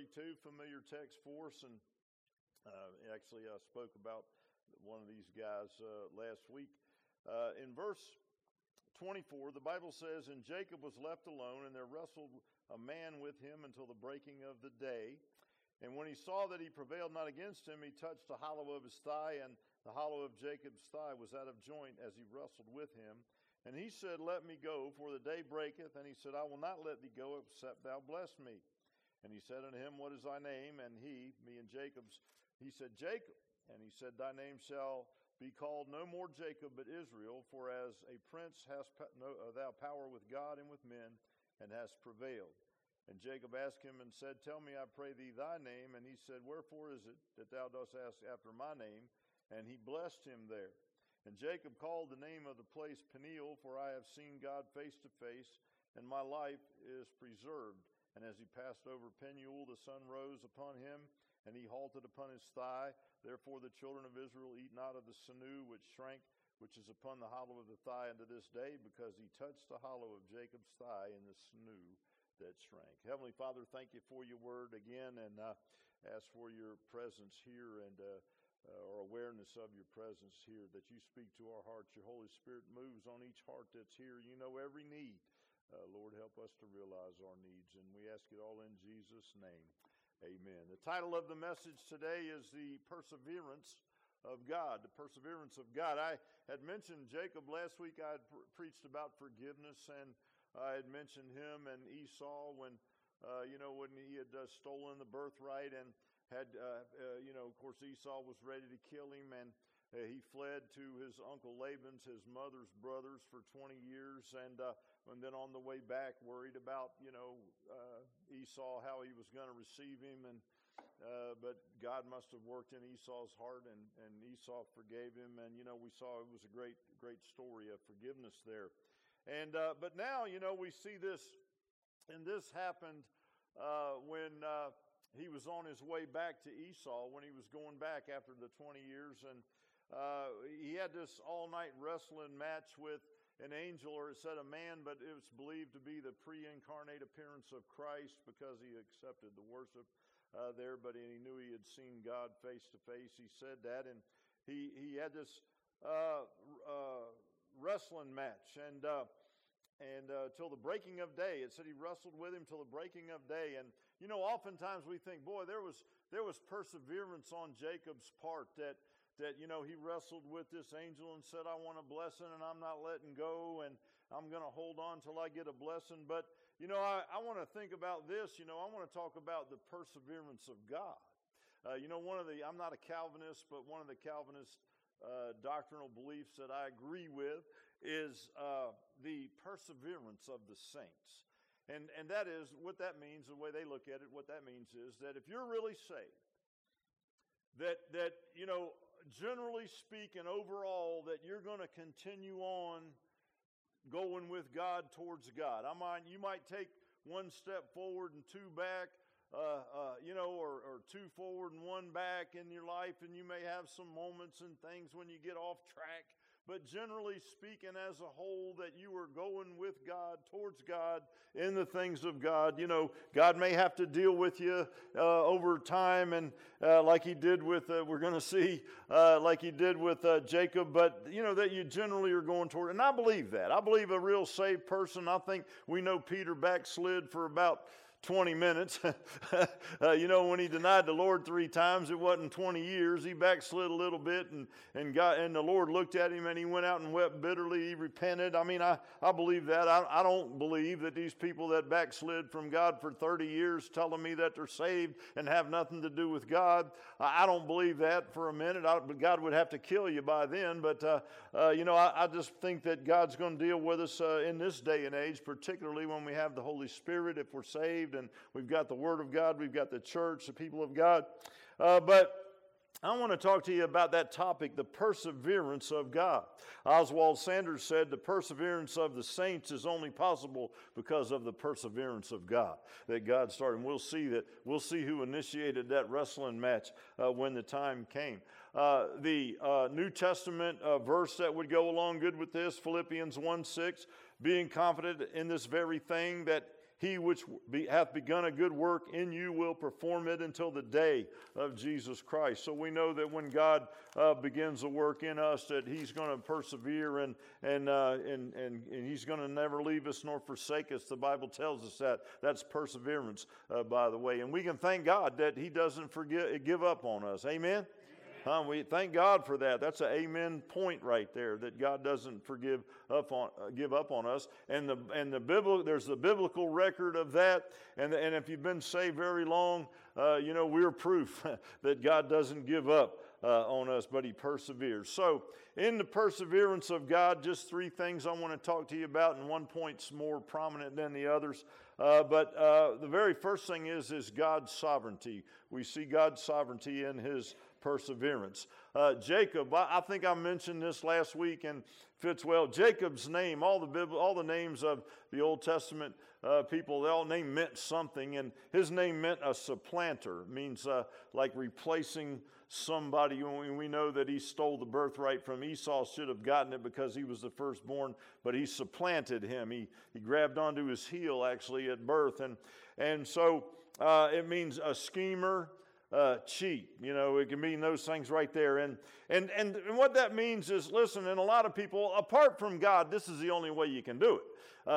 32, familiar text for us, and actually I spoke about one of these guys last week. In verse 24, the Bible says, "And Jacob was left alone, and there wrestled a man with him until the breaking of the day. And when he saw that he prevailed not against him, he touched the hollow of his thigh, and the hollow of Jacob's thigh was out of joint as he wrestled with him. And he said, Let me go, for the day breaketh. And he said, I will not let thee go, except thou bless me. And he said unto him, What is thy name? And he, meaning Jacob's, he said, Jacob. And he said, Thy name shall be called no more Jacob, but Israel, for as a prince hast thou power with God and with men, and hast prevailed. And Jacob asked him and said, Tell me, I pray thee, thy name. And he said, Wherefore is it that thou dost ask after my name? And he blessed him there. And Jacob called the name of the place Peniel, for I have seen God face to face, and my life is preserved. And as he passed over Peniel, the sun rose upon him, and he halted upon his thigh. Therefore the children of Israel eat not of the sinew which shrank, which is upon the hollow of the thigh unto this day, because he touched the hollow of Jacob's thigh in the sinew that shrank." Heavenly Father, thank you for your word again, and ask for your presence here and our awareness of your presence here, that you speak to our hearts. Your Holy Spirit moves on each heart that's here. You know every need. Lord, help us to realize our needs, and we ask it all in Jesus' name. Amen. The title of the message today is The Perseverance of God. The Perseverance of God. I had mentioned Jacob last week. I had preached about forgiveness, and I had mentioned him and Esau when he had stolen the birthright and had, of course, Esau was ready to kill him, and he fled to his uncle Laban's, his mother's brothers, for 20 years, and then on the way back, worried about, Esau, how he was going to receive him, but God must have worked in Esau's heart, and Esau forgave him, and, we saw it was a great, great story of forgiveness there. And but now, we see this, and this happened when he was on his way back to Esau, when he was going back after the 20 years, and he had this all-night wrestling match with an angel, or it said a man, but it was believed to be the pre-incarnate appearance of Christ, because he accepted the worship there, but he knew he had seen God face to face. He said that, and he had this wrestling match, and till the breaking of day. It said he wrestled with him till the breaking of day. And oftentimes we think, boy, there was perseverance on Jacob's part, that he wrestled with this angel and said, I want a blessing, and I'm not letting go, and I'm going to hold on till I get a blessing. But I want to think about this. I want to talk about the perseverance of God. I'm not a Calvinist, but one of the Calvinist doctrinal beliefs that I agree with is the perseverance of the saints. And that is what that means, the way they look at it, what that means is that if you're really saved, that generally speaking, overall, that you're going to continue on going with God towards God. You might take one step forward and two back, or two forward and one back in your life, and you may have some moments and things when you get off track. But generally speaking, as a whole, that you are going with God, towards God, in the things of God. God may have to deal with you over time, and like he did with, we're going to see, like he did with Jacob, but, that you generally are going toward. And I believe that. I believe a real saved person, I think we know Peter backslid for about 20 minutes. When he denied the Lord 3 times, it wasn't 20 years. He backslid a little bit, and the Lord looked at him, and he went out and wept bitterly. He repented. I believe that. I don't believe that these people that backslid from God for 30 years telling me that they're saved and have nothing to do with God. I don't believe that for a minute. God would have to kill you by then. But, I just think that God's going to deal with us in this day and age, particularly when we have the Holy Spirit, if we're saved, and we've got the Word of God, we've got the church, the people of God. But I want to talk to you about that topic, the perseverance of God. Oswald Sanders said the perseverance of the saints is only possible because of the perseverance of God that God started. And we'll see who initiated that wrestling match when the time came. The New Testament verse that would go along good with this, Philippians 1:6, being confident in this very thing, that He which hath begun a good work in you will perform it until the day of Jesus Christ. So we know that when God begins a work in us, that He's going to persevere and He's going to never leave us nor forsake us. The Bible tells us that. That's perseverance, by the way. And we can thank God that He doesn't give up on us. Amen? We thank God for that. That's an amen point right there, that God doesn't give up on us. And there's the biblical record of that. And if you've been saved very long, we're proof that God doesn't give up on us, but He perseveres. So in the perseverance of God, just three things I want to talk to you about, and one point's more prominent than the others. But the very first thing is God's sovereignty. We see God's sovereignty in His perseverance. Jacob, I think I mentioned this last week and fits well. Jacob's name, all the names of the Old Testament people, they all name meant something, and his name meant a supplanter. It means like replacing somebody. We know that he stole the birthright from Esau, should have gotten it because he was the firstborn, but he supplanted him. He grabbed onto his heel actually at birth, and so it means a schemer, cheat. It can mean those things right there. And what that means is, listen, and a lot of people, apart from God, this is the only way you can do it.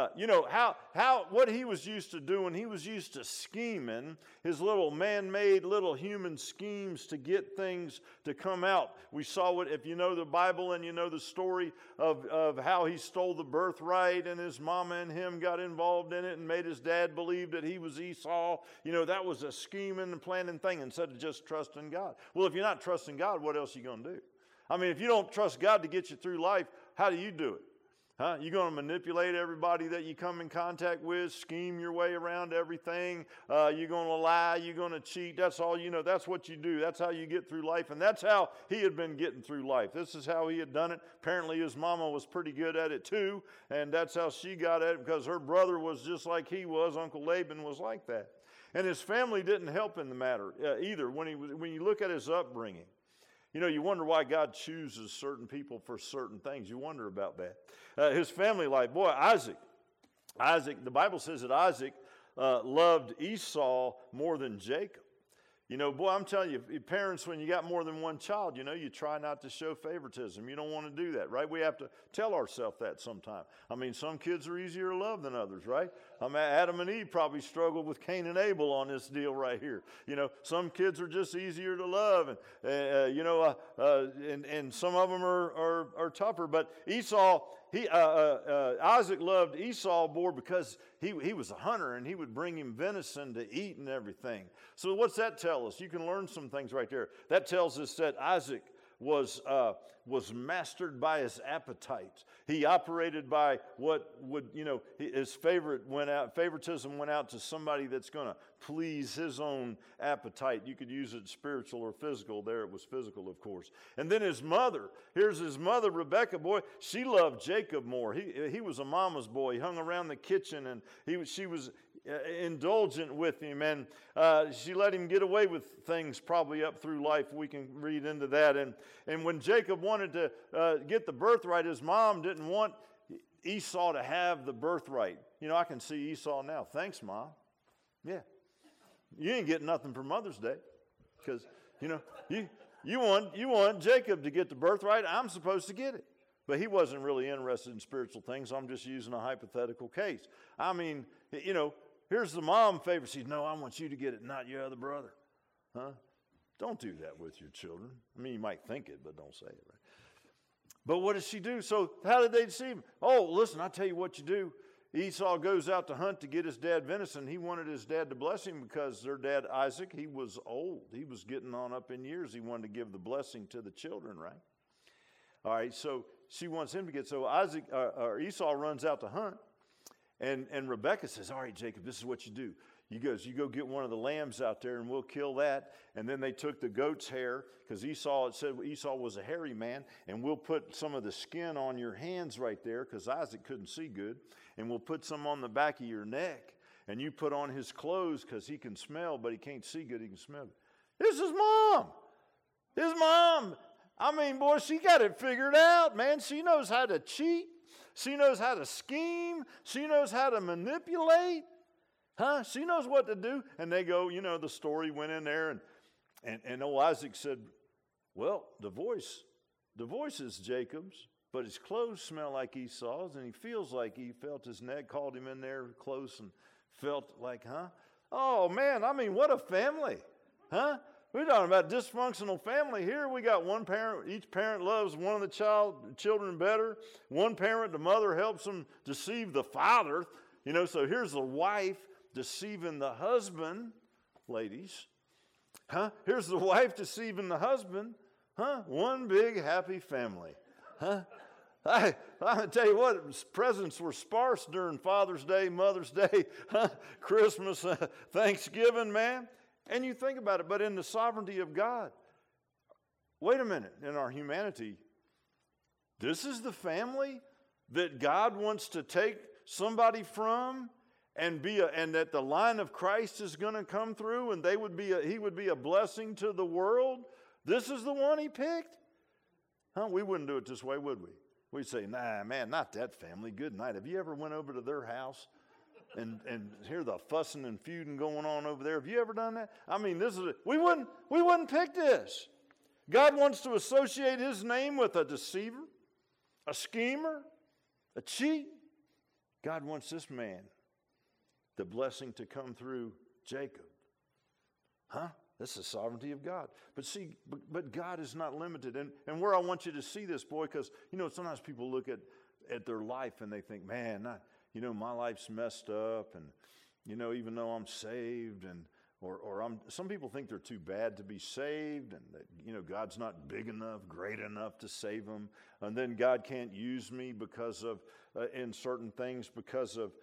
What he was used to doing, he was used to scheming, his little man-made little human schemes to get things to come out. We saw it, if you know the Bible and you know the story of how he stole the birthright and his mama and him got involved in it and made his dad believe that he was Esau. That was a scheming and planning thing instead of just trusting God. Well, if you're not trusting God, what else are you going to do? I mean, if you don't trust God to get you through life, how do you do it? You're going to manipulate everybody that you come in contact with, scheme your way around everything. You're going to lie. You're going to cheat. That's all that's what you do. That's how you get through life. And that's how he had been getting through life. This is how he had done it. Apparently his mama was pretty good at it too. And that's how she got at it, because her brother was just like he was. Uncle Laban was like that. And his family didn't help in the matter either. When you look at his upbringing, you wonder why God chooses certain people for certain things. You wonder about that. His family life, boy, Isaac, the Bible says that Isaac loved Esau more than Jacob. Boy, I'm telling you, parents, when you got more than one child, you try not to show favoritism. You don't want to do that, right? We have to tell ourselves that sometime. I mean, some kids are easier to love than others, right? I mean, Adam and Eve probably struggled with Cain and Abel on this deal right here. Some kids are just easier to love, and some of them are tougher. But Esau, Isaac loved Esau more because he was a hunter and he would bring him venison to eat and everything. So what's that tell us? You can learn some things right there. That tells us that Isaac was mastered by his appetites. He operated by what would, his favoritism went out to somebody that's going to please his own appetite. You could use it spiritual or physical. There it was physical, of course. And then his mother. Here's his mother, Rebecca, boy. She loved Jacob more. He was a mama's boy. He hung around the kitchen, and she was indulgent with him, and she let him get away with things probably up through life. We can read into that. And when Jacob wanted to get the birthright, his mom didn't want Esau to have the birthright. I can see Esau now. Thanks, Mom. Yeah. You ain't getting nothing for Mother's Day, because you want Jacob to get the birthright. I'm supposed to get it. But he wasn't really interested in spiritual things. I'm just using a hypothetical case. I mean, here's the mom favor. She says, no, I want you to get it, not your other brother. Huh? Don't do that with your children. I mean, you might think it, but don't say it, right? But what does she do? So how did they deceive him? Oh, listen, I'll tell you what you do. Esau goes out to hunt to get his dad venison. He wanted his dad to bless him because their dad, Isaac, he was old. He was getting on up in years. He wanted to give the blessing to the children, right? All right, so she wants him to get, so Esau runs out to hunt, and Rebekah says, all right, Jacob, this is what you do. You go get one of the lambs out there, and we'll kill that. And then they took the goat's hair, because it said Esau was a hairy man, and we'll put some of the skin on your hands right there, because Isaac couldn't see good, and we'll put some on the back of your neck, and you put on his clothes, because he can smell, but he can't see good, he can smell good. This is Mom. His mom. I mean, boy, she got it figured out, man. She knows how to cheat. She knows how to scheme. She knows how to manipulate. Huh? She knows what to do. And they go, the story went in there, and old Isaac said, well, the voice is Jacob's, but his clothes smell like Esau's, and he feels like he felt his neck, called him in there close and felt like, huh? Oh, man, what a family, huh? We're talking about dysfunctional family here. We got one parent. Each parent loves one of the children better. One parent, the mother helps them deceive the father. So here's the wife deceiving the husband, ladies. Huh? Here's the wife deceiving the husband. Huh? One big happy family. Huh? I tell you what, presents were sparse during Father's Day, Mother's Day, Christmas, Thanksgiving, man. And you think about it, but in the sovereignty of God, wait a minute, in our humanity, this is the family that God wants to take somebody from and that the line of Christ is going to come through and he would be a blessing to the world. This is the one he picked? Huh? We wouldn't do it this way, would we? We'd say, nah, man, not that family. Good night. Have you ever went over to their house and hear the fussing and feuding going on over there? Have you ever done that? We wouldn't pick this. God wants to associate his name with a deceiver, a schemer, a cheat. God wants this man, the blessing to come through Jacob. Huh? That's the sovereignty of God. But see, but God is not limited. And where I want you to see this, boy, because, sometimes people look at their life and they think, man, my life's messed up. And, even though I'm saved some people think they're too bad to be saved and that, God's not big enough, great enough to save them. And then God can't use me because of, in certain things because of,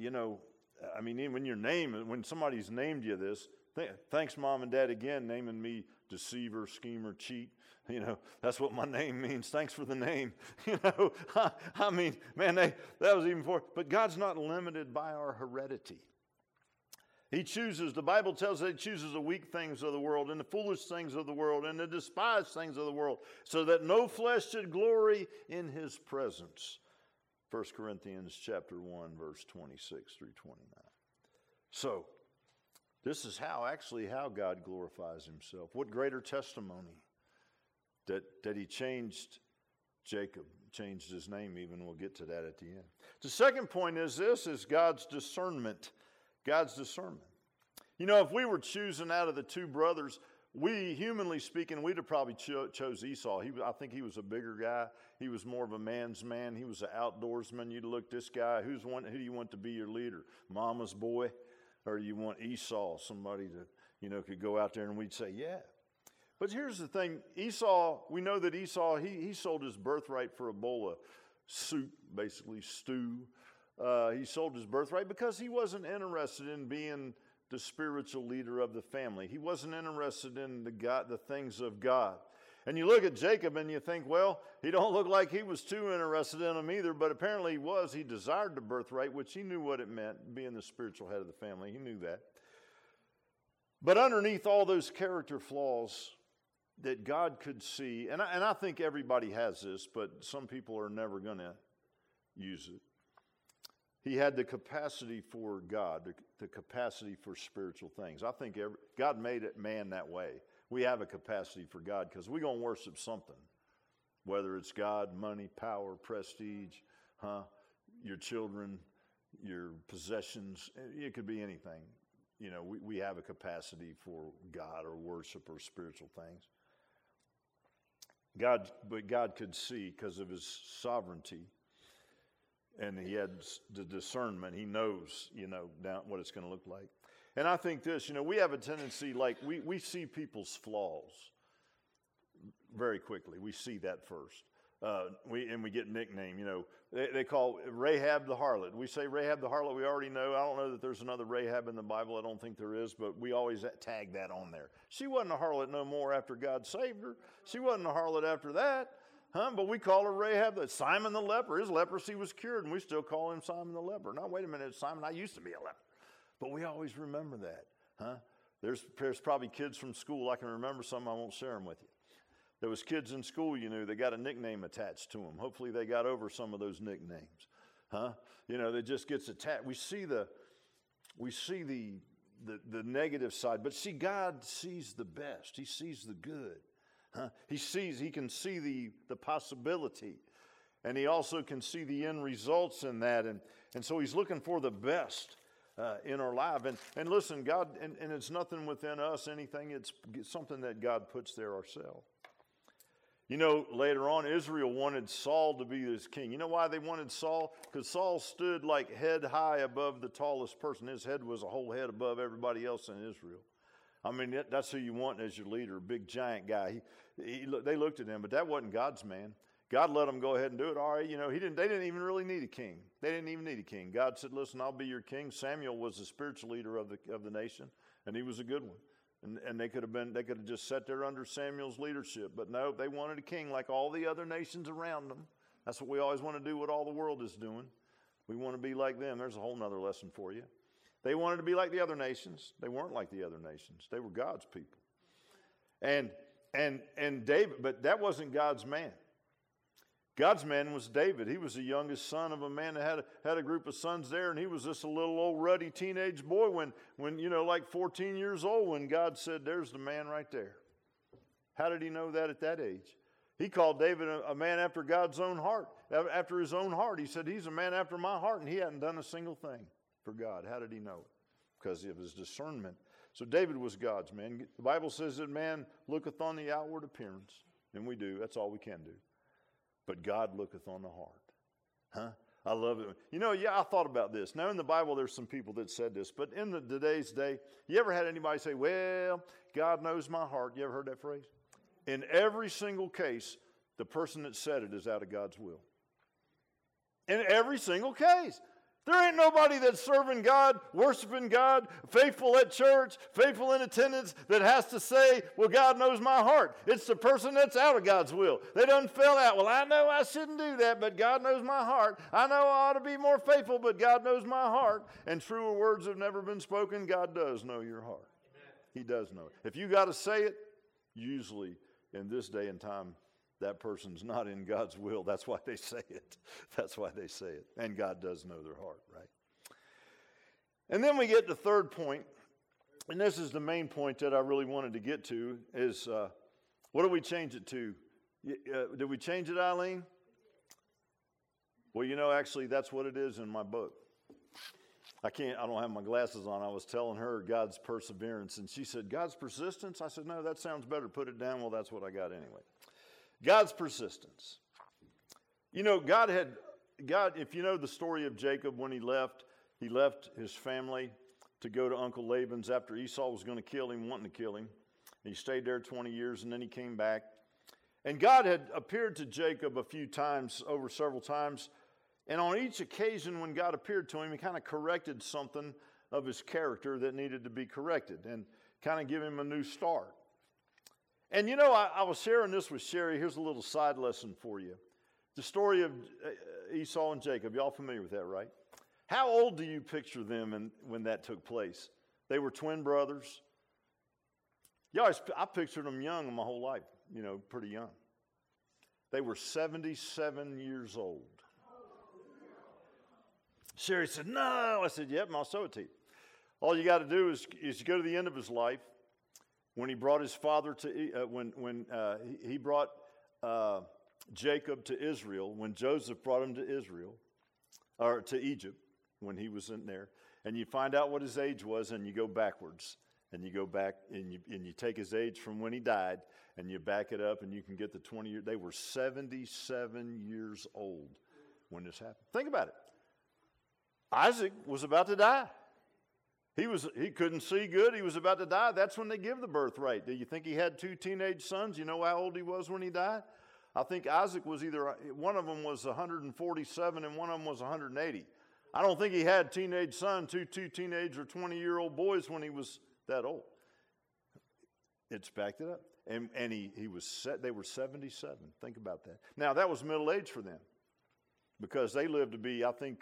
when somebody's named you this, thanks, Mom and Dad, again, naming me deceiver, schemer, cheat. That's what my name means. Thanks for the name. That was even before. But God's not limited by our heredity. He chooses, the Bible tells us he chooses the weak things of the world and the foolish things of the world and the despised things of the world so that no flesh should glory in his presence. 1 Corinthians chapter 1, verse 26 through 29. So, this is how God glorifies himself. What greater testimony that he changed Jacob, changed his name even. We'll get to that at the end. The second point is God's discernment. God's discernment. If we were choosing out of the two brothers, humanly speaking, we'd have probably chose Esau. I think he was a bigger guy. He was more of a man's man. He was an outdoorsman. You'd look, this guy, who do you want to be your leader? Mama's boy? Or you want Esau, somebody that, could go out there, and we'd say, yeah. But here's the thing. Esau, we know that Esau, he sold his birthright for a bowl of soup, basically stew. He sold his birthright because he wasn't interested in being the spiritual leader of the family. He wasn't interested in the things of God. And you look at Jacob and you think, well, he don't look like he was too interested in them either, but apparently he was. He desired the birthright, which he knew what it meant, being the spiritual head of the family. He knew that. But underneath all those character flaws that God could see, and I think everybody has this, but some people are never going to use it. He had the capacity for God, the capacity for spiritual things. I think God made man that way. We have a capacity for God because we're going to worship something, whether it's God, money, power, prestige, your children, your possessions. It could be anything. We have a capacity for God or worship or spiritual things. But God could see because of his sovereignty. And he had the discernment. He knows, down what it's going to look like. And I think this, we have a tendency, like we see people's flaws very quickly. We see that first. We get nickname, they call Rahab the harlot. We say Rahab the harlot, we already know. I don't know that there's another Rahab in the Bible. I don't think there is, but we always tag that on there. She wasn't a harlot no more after God saved her. She wasn't a harlot after that. But we call her Rahab, Simon the leper. His leprosy was cured, and we still call him Simon the leper. Now, wait a minute, Simon, I used to be a leper. But we always remember that. There's probably kids from school. I can remember some. I won't share them with you. There was kids in school, they got a nickname attached to them. Hopefully they got over some of those nicknames. That just gets attached. We see we see the negative side. But see, God sees the best. He sees the good. He can see the possibility. And he also can see the end results in that. And so he's looking for the best in our life. And listen, God, and it's nothing within us, anything. It's something that God puts there ourselves. You know, later on, Israel wanted Saul to be his king. You know why they wanted Saul? Because Saul stood like head high above the tallest person. His head was a whole head above everybody else in Israel. I mean, that's who you want as your leader, a big giant guy. They looked at him, but that wasn't God's man. God let them go ahead and do it. All right, you know, they didn't even really need a king. They didn't even need a king. God said, listen, I'll be your king. Samuel was the spiritual leader of the nation, and he was a good one. And they could have just sat there under Samuel's leadership. But no, they wanted a king like all the other nations around them. That's what we always want to do, what all the world is doing. We want to be like them. There's a whole nother lesson for you. They wanted to be like the other nations. They weren't like the other nations. They were God's people. And David, but that wasn't God's man. God's man was David. He was the youngest son of a man that had a group of sons there, and he was just a little old ruddy teenage boy when you know, like 14 years old, when God said, there's the man right there. How did he know that at that age? He called David a man after God's own heart, after his own heart. He said, he's a man after my heart, and he hadn't done a single thing for God. How did he know it? Because of his discernment. So David was God's man. The Bible says that man looketh on the outward appearance, and we do. That's all we can do. But God looketh on the heart. I love it. You know, I thought about this. Now, in the Bible, there's some people that said this. But in today's day, you ever had anybody say, well, God knows my heart? You ever heard that phrase? In every single case, the person that said it is out of God's will. In every single case. There ain't nobody that's serving God, worshiping God, faithful at church, faithful in attendance, that has to say, well, God knows my heart. It's the person that's out of God's will. They done fell out. Well, I know I shouldn't do that, but God knows my heart. I know I ought to be more faithful, but God knows my heart. And truer words have never been spoken. God does know your heart. Amen. He does know it. If you got to say it, usually in this day and time, that person's not in God's will. That's why they say it. That's why they say it. And God does know their heart, right? And then we get the third point, and this is the main point that I really wanted to get to, is what do we change it to? Did we change it, Eileen? Well, you know, actually, that's what it is in my book. I don't have my glasses on. I was telling her God's perseverance, and she said, God's persistence? I said, no, that sounds better. Put it down. Well, that's what I got anyway. God's persistence. You know, God, if you know the story of Jacob, when he left his family to go to Uncle Laban's after Esau was going to kill him, wanting to kill him. He stayed there 20 years, and then he came back. And God had appeared to Jacob a few times, over several times. And on each occasion when God appeared to him, he kind of corrected something of his character that needed to be corrected and kind of give him a new start. And you know, I was sharing this with Sherry. Here's a little side lesson for you. The story of Esau and Jacob. Y'all familiar with that, right? How old do you picture them when that took place? They were twin brothers. I pictured them young my whole life, you know, pretty young. They were 77 years old. Sherry said, no. I said, yep, and I'll show it to you. All you got to do is you go to the end of his life. When he brought his father to, he brought Jacob to Israel, when Joseph brought him to Israel, or to Egypt, when he was in there, and you find out what his age was, and you go backwards, and you go back, and you take his age from when he died, and you back it up, and you can get the 20 years. They were 77 years old when this happened. Think about it. Isaac was about to die. He couldn't see good. He was about to die. That's when they give the birthright. Do you think he had two teenage sons? You know how old he was when he died? I think Isaac was one of them was 147 and one of them was 180. I don't think he had teenage sons, two teenage or 20-year-old boys when he was that old. It's backed it up. And they were 77. Think about that. Now, that was middle age for them because they lived to be, I think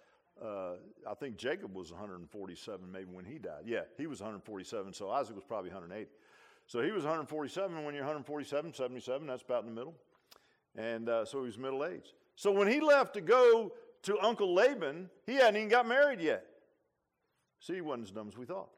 Jacob was 147 maybe when he died. Yeah, he was 147, so Isaac was probably 180. So he was 147, and when you're 147, 77, that's about in the middle. And so he was middle-aged. So when he left to go to Uncle Laban, he hadn't even got married yet. See, he wasn't as dumb as we thought.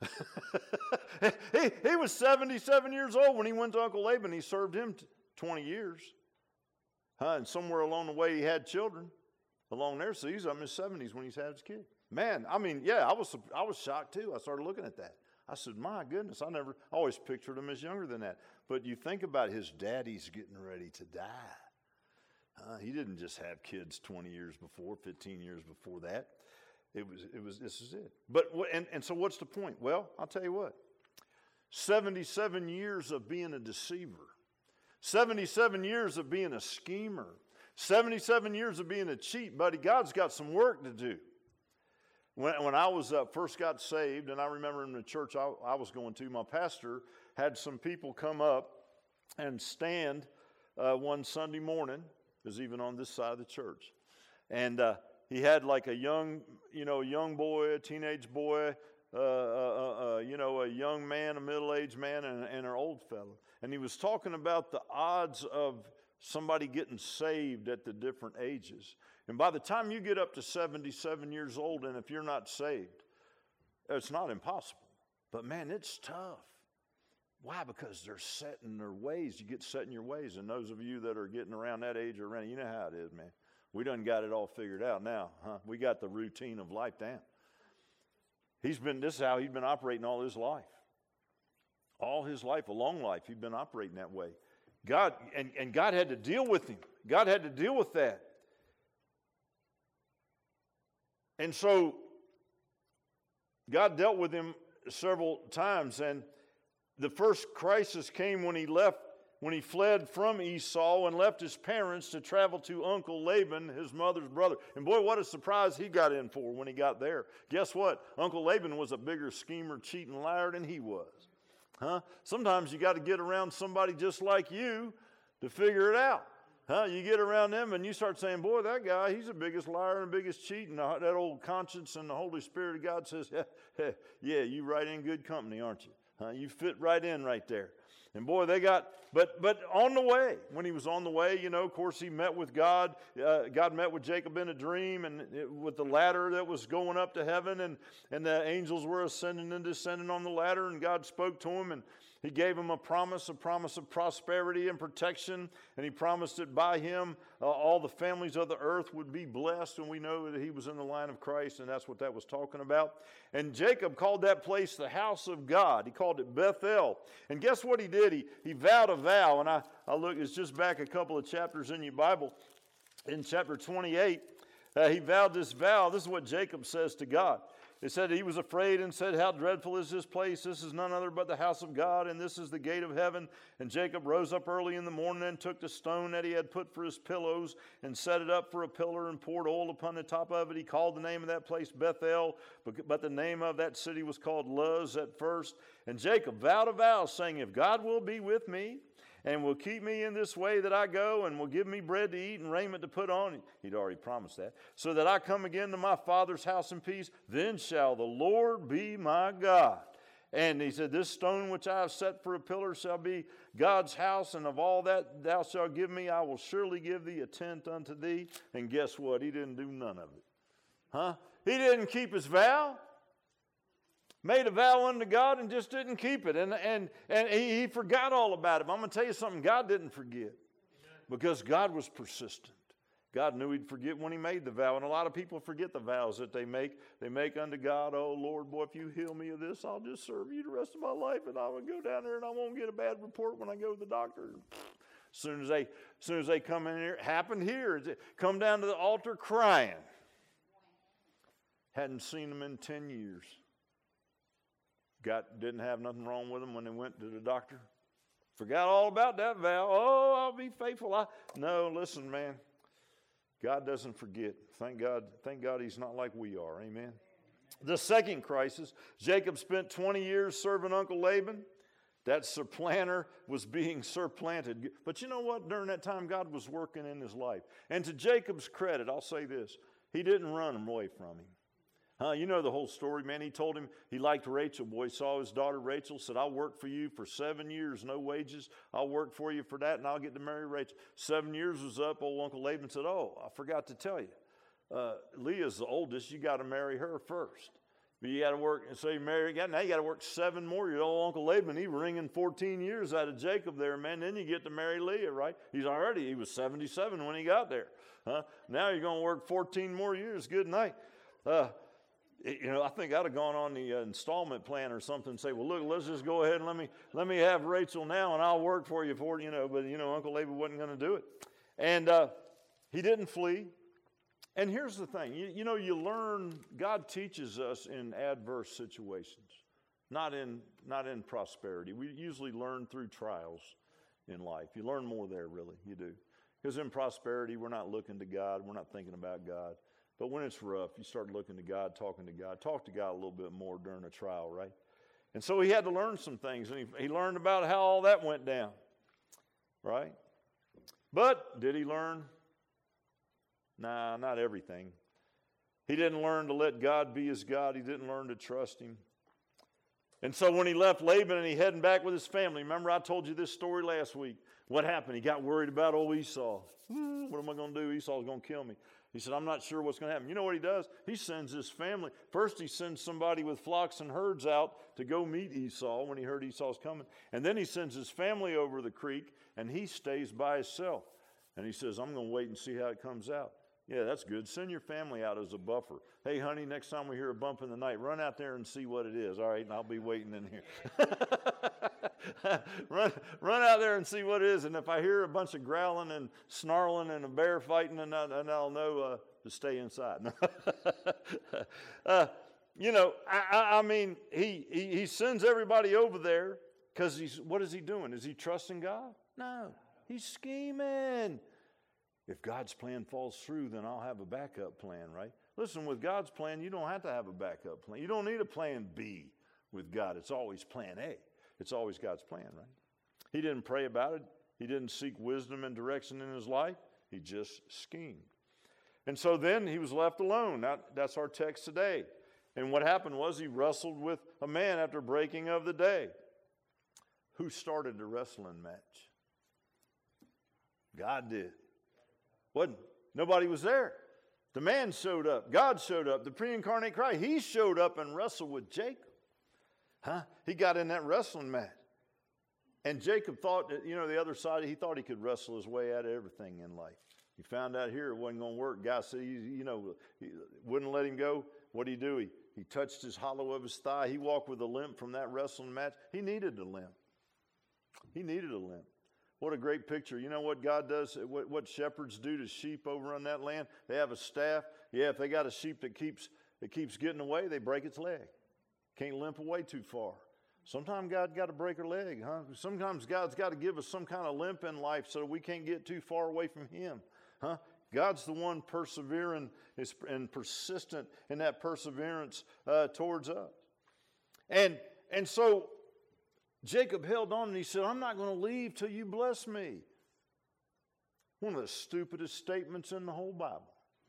he was 77 years old when he went to Uncle Laban. He served him 20 years. And somewhere along the way he had children along there. So he's up in his 70s when he's had his kid. Man, I mean, yeah, I was shocked too. I started looking at that. I said, my goodness, I always pictured him as younger than that. But you think about his daddy's getting ready to die. He didn't just have kids 20 years before, 15 years before that. This is it. But, and so what's the point? Well, I'll tell you what. 77 years of being a deceiver. 77 years of being a schemer. 77 years of being a cheat, buddy. God's got some work to do. When I was first got saved, and I remember in the church I was going to, my pastor had some people come up and stand one Sunday morning. It was even on this side of the church. And he had like a young boy, a teenage boy, a young man, a middle-aged man, and an old fellow. And he was talking about the odds of somebody getting saved at the different ages. And by the time you get up to 77 years old, and if you're not saved, it's not impossible. But man, it's tough. Why? Because they're set in their ways. You get set in your ways. And those of you that are getting around that age or around, you know how it is, man. We done got it all figured out now, huh? We got the routine of life down. This is how he's been operating all his life. All his life, a long life, he's been operating that way. God had to deal with him. God had to deal with that. And so God dealt with him several times. And the first crisis came when he fled from Esau and left his parents to travel to Uncle Laban, his mother's brother. And boy, what a surprise he got in for when he got there. Guess what? Uncle Laban was a bigger schemer, cheating liar than he was. Huh? Sometimes you got to get around somebody just like you to figure it out. Huh? You get around them and you start saying, boy, that guy, he's the biggest liar and the biggest cheat. And that old conscience and the Holy Spirit of God says, yeah, you right in good company, aren't you? Huh? You fit right in right there. And boy, but on the way, when he was on the way, of course, he met with God. God met with Jacob in a dream and with the ladder that was going up to heaven. And the angels were ascending and descending on the ladder. And God spoke to him and he gave him a promise of prosperity and protection. And he promised that by him, all the families of the earth would be blessed. And we know that he was in the line of Christ, and that's what that was talking about. And Jacob called that place the house of God. He called it Bethel. And guess what he did? He vowed a vow. And I look, it's just back a couple of chapters in your Bible. In chapter 28, he vowed this vow. This is what Jacob says to God. It said he was afraid and said, how dreadful is this place? This is none other but the house of God, and this is the gate of heaven. And Jacob rose up early in the morning and took the stone that he had put for his pillows and set it up for a pillar and poured oil upon the top of it. He called the name of that place Bethel, but the name of that city was called Luz at first. And Jacob vowed a vow, saying, if God will be with me, and will keep me in this way that I go, and will give me bread to eat and raiment to put on. He'd already promised that. So that I come again to my father's house in peace, then shall the Lord be my God. And he said, this stone which I have set for a pillar shall be God's house, and of all that thou shalt give me, I will surely give thee a tenth unto thee. And guess what? He didn't do none of it. Huh? He didn't keep his vow. Made a vow unto God and just didn't keep it. And he forgot all about it. But I'm going to tell you something, God didn't forget. Because God was persistent. God knew he'd forget when he made the vow. And a lot of people forget the vows that they make. They make unto God, oh Lord, boy, if you heal me of this, I'll just serve you the rest of my life. And I will go down there and I won't get a bad report when I go to the doctor. As soon as they come in here, it happened here. Come down to the altar crying. Hadn't seen them in 10 years. Didn't have nothing wrong with them when they went to the doctor. Forgot all about that vow. Oh, I'll be faithful. No, listen, man. God doesn't forget. Thank God he's not like we are. Amen. The second crisis, Jacob spent 20 years serving Uncle Laban. That supplanter was being supplanted. But you know what? During that time, God was working in his life. And to Jacob's credit, I'll say this. He didn't run away from him. You know the whole story, man. He told him he liked Rachel. Boy, he saw his daughter Rachel, said, I'll work for you for 7 years, no wages. I'll work for you for that, and I'll get to marry Rachel. 7 years was up. Old Uncle Laban said, oh, I forgot to tell you. Leah's the oldest. You got to marry her first. But you got to work, and so you marry, now you got to work 7 more. Your old Uncle Laban, he ringing 14 years out of Jacob there, man. Then you get to marry Leah, right? He was 77 when he got there. Now you're going to work 14 more years. Good night. I think I'd have gone on the installment plan or something and say, well, look, let's just go ahead and let me have Rachel now, and I'll work for you but Uncle Laban wasn't going to do it. And he didn't flee. And here's the thing, you learn, God teaches us in adverse situations, not in prosperity. We usually learn through trials in life. You learn more there, really, you do. Because in prosperity, we're not looking to God, we're not thinking about God. But when it's rough, you start looking to God, talking to God. Talk to God a little bit more during a trial, right? And so he had to learn some things, and he learned about how all that went down, right? But did he learn? Nah, not everything. He didn't learn to let God be his God. He didn't learn to trust him. And so when he left Laban and he heading back with his family, remember I told you this story last week. What happened? He got worried about old Esau. What am I going to do? Esau's going to kill me. He said, I'm not sure what's going to happen. You know what he does? He sends his family. First he sends somebody with flocks and herds out to go meet Esau when he heard Esau's coming. And then he sends his family over the creek and he stays by himself. And he says, I'm going to wait and see how it comes out. Yeah, that's good. Send your family out as a buffer. Hey, honey, next time we hear a bump in the night, run out there and see what it is. All right, and I'll be waiting in here. run out there and see what it is. And if I hear a bunch of growling and snarling and a bear fighting, and I'll know to stay inside. He sends everybody over there because what is he doing? Is he trusting God? No, he's scheming. If God's plan falls through, then I'll have a backup plan, right? Listen, with God's plan, you don't have to have a backup plan. You don't need a plan B with God. It's always plan A. It's always God's plan, right? He didn't pray about it. He didn't seek wisdom and direction in his life. He just schemed. And so then he was left alone. That's our text today. And what happened was he wrestled with a man after breaking of the day. Who started the wrestling match? God did. Nobody was there. The man showed up. God showed up. The pre-incarnate Christ, he showed up and wrestled with Jacob. He got in that wrestling match. And Jacob thought that, the other side, he thought he could wrestle his way out of everything in life. He found out here it wasn't going to work. God said, he wouldn't let him go. What did he do? He touched his hollow of his thigh. He walked with a limp from that wrestling match. He needed a limp. He needed a limp. What a great picture. You know what God does, what shepherds do to sheep over on that land? They have a staff. Yeah, if they got a sheep that keeps getting away, they break its leg. Can't limp away too far. Sometimes God's got to break our leg, huh? Sometimes God's got to give us some kind of limp in life so we can't get too far away from him, huh? God's the one persevering and persistent in that perseverance towards us. And so Jacob held on and he said, I'm not going to leave till you bless me. One of the stupidest statements in the whole Bible.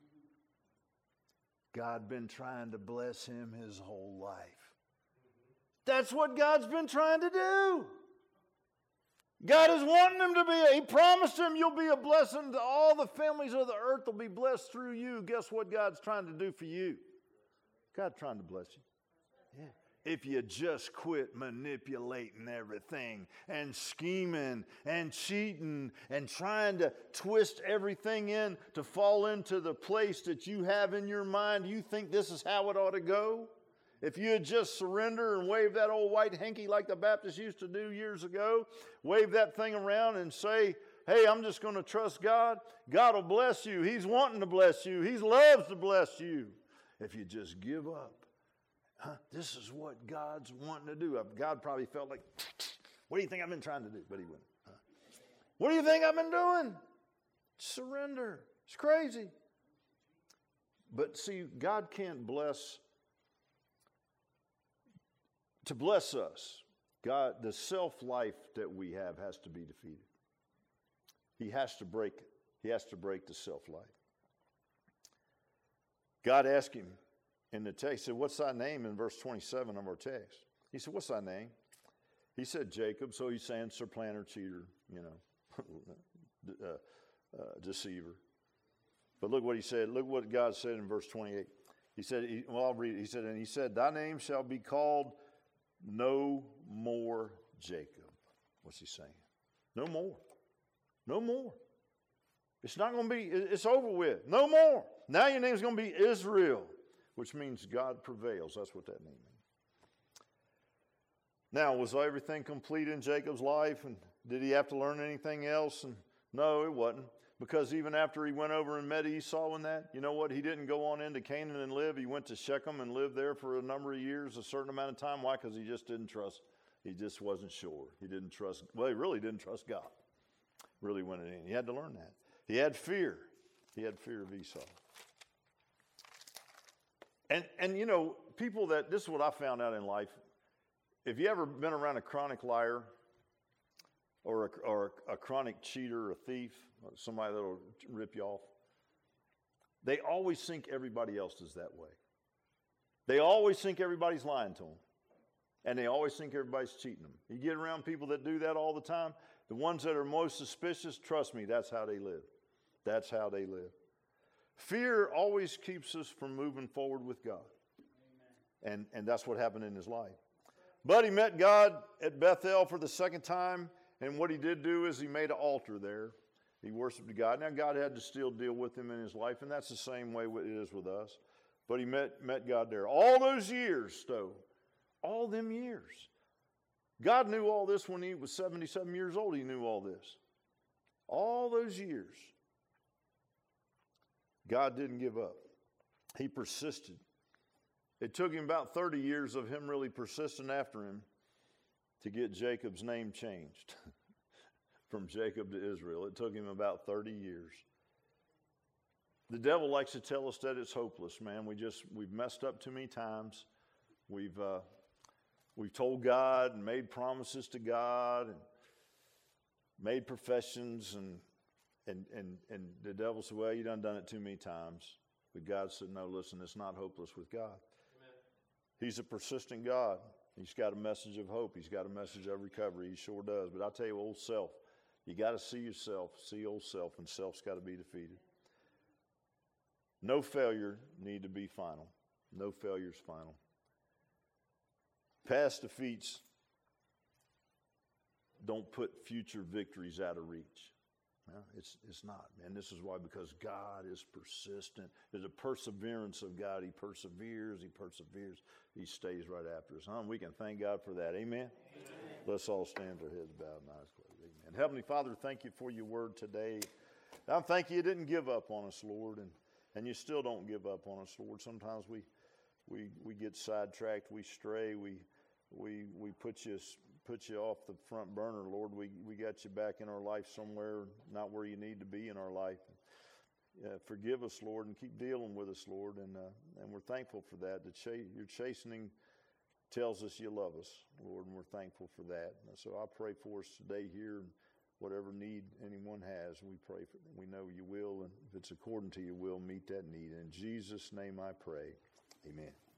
God been trying to bless him his whole life. That's what God's been trying to do. God is wanting him to be. He promised him you'll be a blessing to all the families of the earth will be blessed through you. Guess what God's trying to do for you? God's trying to bless you. Yeah. If you just quit manipulating everything and scheming and cheating and trying to twist everything in to fall into the place that you have in your mind, you think this is how it ought to go? If you had just surrender and wave that old white hanky like the Baptists used to do years ago, wave that thing around and say, hey, I'm just going to trust God. God will bless you. He's wanting to bless you. He loves to bless you. If you just give up. This is what God's wanting to do. God probably felt like, what do you think I've been trying to do? But he wouldn't. What do you think I've been doing? Surrender. It's crazy. But see, God can't bless. To bless us, God, the self-life that we have has to be defeated. He has to break it. He has to break the self-life. God asked him in the text, he said, what's thy name in verse 27 of our text? He said, what's thy name? He said, Jacob. So he's saying supplanter, cheater, deceiver. But look what he said. Look what God said in verse 28. He said, I'll read it. He said, thy name shall be called no more Jacob. What's he saying? No more. No more. It's not going to be, it's over with. No more. Now your name's going to be Israel, which means God prevails. That's what that name means. Now, was everything complete in Jacob's life? And did he have to learn anything else? And no, it wasn't. Because even after he went over and met Esau in that, you know what? He didn't go on into Canaan and live. He went to Shechem and lived there for a number of years, a certain amount of time. Why? Because he just didn't trust. He just wasn't sure. He didn't trust. Well, he really didn't trust God. Really went in. He had to learn that. He had fear. He had fear of Esau. And you know, people that, this is what I found out in life. If you ever been around a chronic liar or a chronic cheater, a thief, somebody that'll rip you off, they always think everybody else is that way. They always think everybody's lying to them. And they always think everybody's cheating them. You get around people that do that all the time, the ones that are most suspicious, trust me, that's how they live. That's how they live. Fear always keeps us from moving forward with God. And that's what happened in his life. But he met God at Bethel for the second time, and what he did do is he made an altar there. He worshiped God. Now, God had to still deal with him in his life, and that's the same way it is with us. But he met God there. All those years, though, all them years. God knew all this when he was 77 years old. He knew all this. All those years. God didn't give up. He persisted. It took him about 30 years of him really persisting after him to get Jacob's name changed from Jacob to Israel. It took him about 30 years. The devil likes to tell us that it's hopeless, man. We've messed up too many times. We've told God and made promises to God and made professions, and the devil said, well, you done it too many times. But God said, no, listen, it's not hopeless with God. Amen. He's a persistent God. He's got a message of hope. He's got a message of recovery. He sure does. But I'll tell you, old self, you got to see yourself, see old self, and self's got to be defeated. No failure need to be final. No failure's final. Past defeats don't put future victories out of reach. No, it's not, man. This is why, because God is persistent. There's a perseverance of God. He perseveres. He stays right after us. We can thank God for that. Amen? Amen. Let's all stand to our heads bowed and eyes closed. Amen. Heavenly Father, thank you for your word today. I thank you didn't give up on us, Lord, and you still don't give up on us, Lord. Sometimes we get sidetracked, we stray, we put you off the front burner, Lord. We got you back in our life somewhere, not where you need to be in our life. Forgive us, Lord, and keep dealing with us, Lord. And we're thankful for that. Your chastening tells us you love us, Lord, and we're thankful for that. And so I pray for us today here, and whatever need anyone has, we pray for them. We know you will, and if it's according to your will, meet that need. In Jesus' name I pray. Amen.